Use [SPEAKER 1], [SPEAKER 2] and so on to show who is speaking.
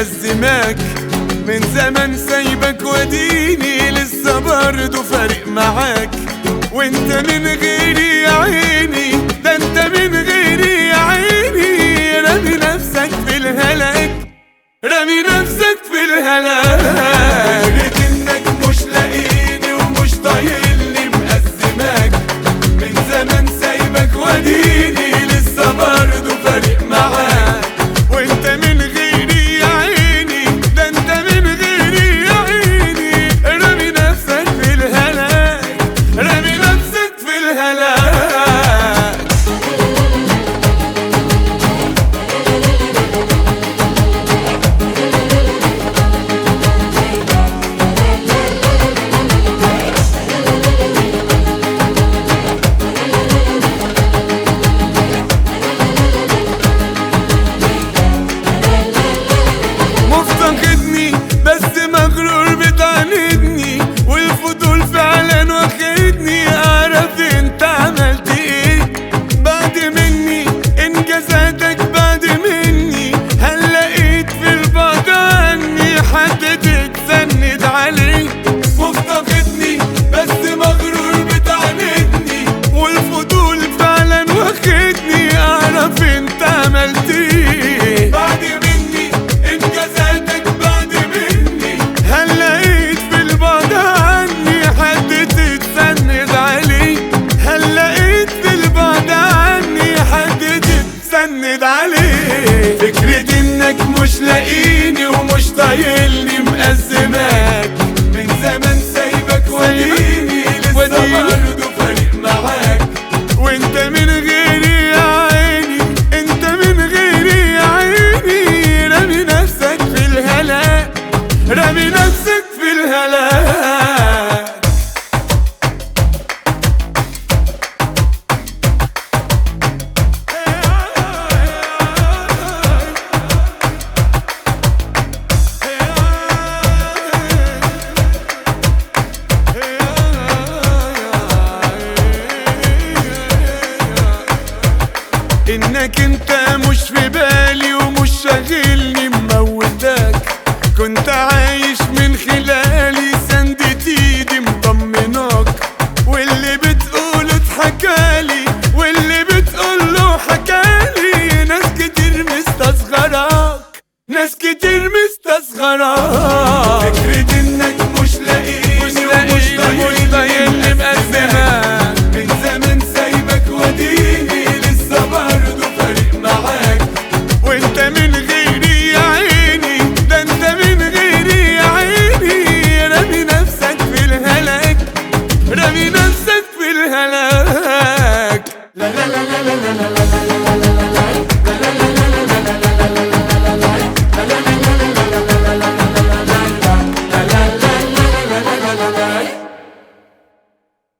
[SPEAKER 1] مأزماك، من زمان سايبك وديني لسه برضه فارق معاك. وانت من غيري يا عيني، ده انت من غيري يا عيني، رامي نفسك في الهلاك، رامي نفسك في الهلاك. فكرة انك مش لاقيني ومش طايلني مأزماك، من زمان سايبك وديني لسه برضه فارق معاك. وانت من غيري يا عيني، ده انت من غيري يا عيني، رامي نفسك في الهلاك، رامي نفسك في الهلاك. مفتقدني بس مغرور بتعاندني، والفضول فعلا واخدني اعرف انت عملت ايه بعد مني، انجازاتك بعد مني. هل لقيت في البعد عني حد تتسند عليه؟ مفتقدني بس مغرور بتعاندني، والفضول فعلا واخدني اعرف انت عملت ايه بعد مني، انجازاتك بعد مني. هل لقيت في البعد عني حد تتسند عليه؟ هل لقيت في البعد عني حد تتسند عليه؟ فكرة انك مش لاقيني ومش طايلني مأزماك،